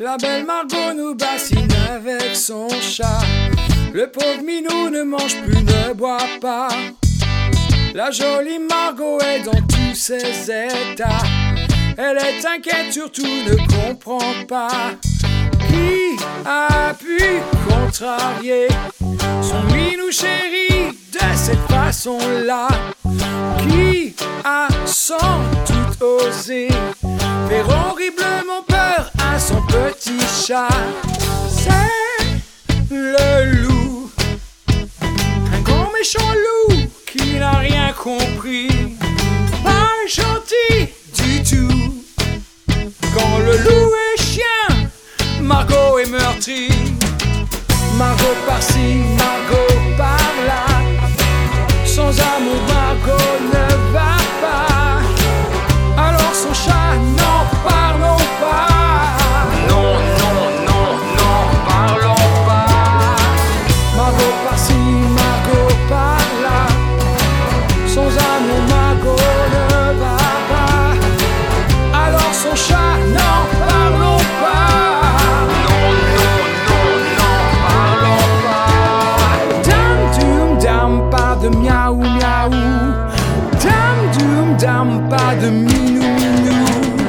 La belle Margot nous bassine avec son chat. Le pauvre Minou ne mange plus, ne boit pas. La jolie Margot est dans tous ses états. Elle est inquiète, surtout ne comprend pas. Qui a pu contrarier son Minou chéri de cette façon-là? Qui a sans doute osé faire horriblement peur à son petit chat? C'est le loup, un grand méchant loup qui n'a rien compris, pas gentil du tout. Quand le loup est chien, Margot est meurtrie. Margot par-ci, Margot par-là. Sans amour, Margot ne va pas. Alors son chat, n'en parlons pas. Non, non, non, non, parlons pas. Margot par-ci, Margot par-là. Sans amour, Margot ne va pas. Alors son chat, n'en parlons pas. Non, non, non, non, parlons pas. Dam, doum, dam, pas de miaou, miaou. Dam, doum, dam, pas de minou, minou.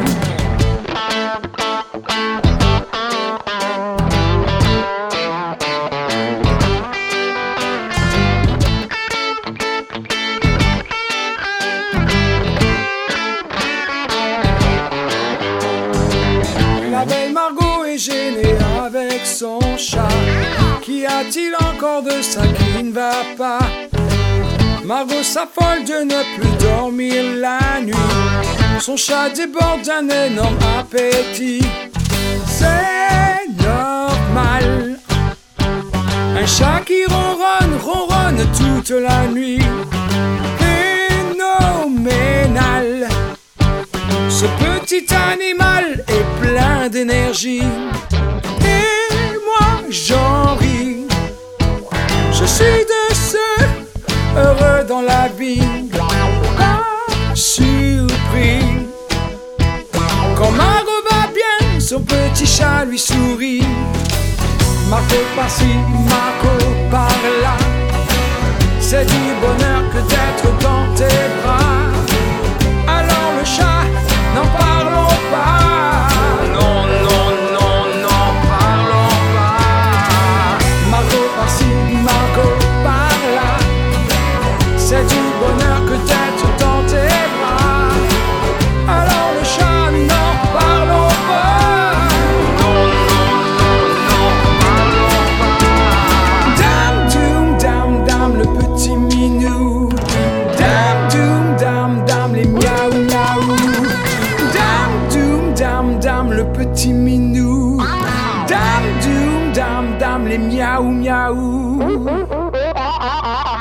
La belle Margot est gênée avec son chat. Qu'y a-t-il encore de ça qui ne va pas? Margot s'affole de ne plus dormir la nuit. Son chat déborde d'un énorme appétit. C'est normal. Un chat qui ronronne, ronronne toute la nuit. Phénoménal. Ce petit animal est plein d'énergie. Et moi j'en ris. Je suis de ceux heureux dans la vie, pas surpris. Quand Margot va bien, son petit chat lui sourit. Margot par-ci, Margot par-là. C'est du bonheur que d'être dans tes bras. Alors le chat, n'en parlons pas. Non, non, non, n'en parlons pas. Margot par-ci, Margot par-là. C'est du bonheur que d'être dans tes bras. Alors le chat, n'en parlons pas. Non, non, non, n'en parlons pas. Dam, doum, dam, dam, le petit minou. Dam, doum, dam, dam, les miaou, miaou. Dam, doum, dam, dam, le petit minou. Dam, doum, dam, dam, les miaou, miaou.